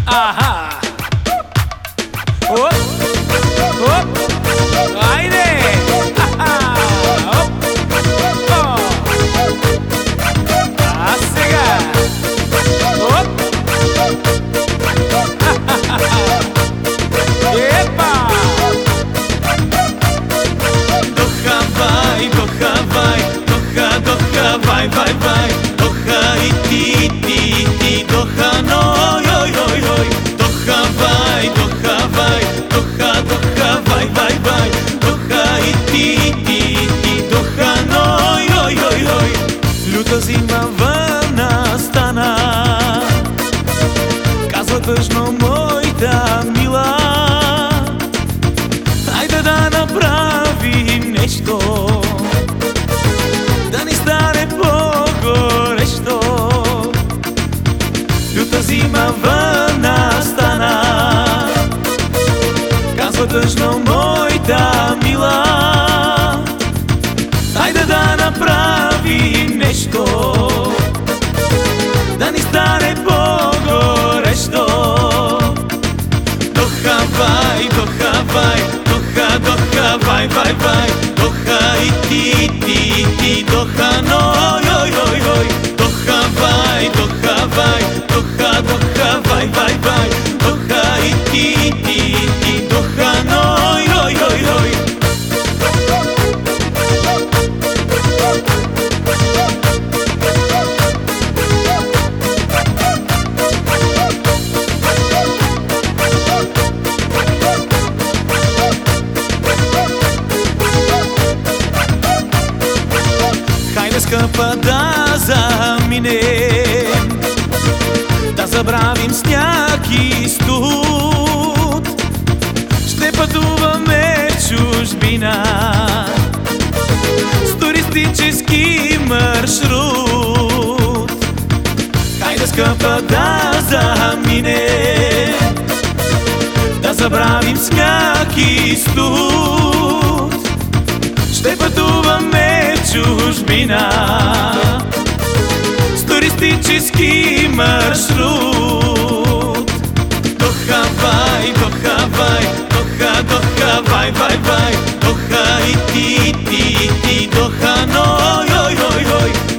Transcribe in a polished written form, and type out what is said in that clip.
Aha! Оп! Оп! Айде! Аха! Оп! О! А сега! Оп! Епа! Дохавай, дохавай, доха, доха, вай, вай, вай. Доха и ти, доха, но, йой, йой, йой. Дохавай, дохавай, доха, доха, вай, вай, вай. Доха и ти, доха, но, йой, йой, йой. Люта зима въна стана, казва тъжно моята мила. Хайде да направим нещо, да ни стане по-горещо. Люта зима въна стана, казва тъжно моята мила. Хайде да направим нещо, да ни стане по-горещо. Дохавай, дохавай, доха, доха, вай, вай, вай. Доха и ти, доха, но, йой, йой, йой. Дохавай, дохавай, доха, доха, вай, вай, вай. Доха и ти, доха, но, йой, йой, йой. Хайде, скъпа, да заминем, да забравим сняг и студ. Ще пътуваме в чужбина с туристически маршрут. Хайде, скъпа, да заминем, да забравим сняг и студ. Ще пътуваме в чужбина с туристически маршрут. Дохавай, дохавай, доха, доха, вай, вай, вай. Доха и ти, доха, но, йой, йой, йой.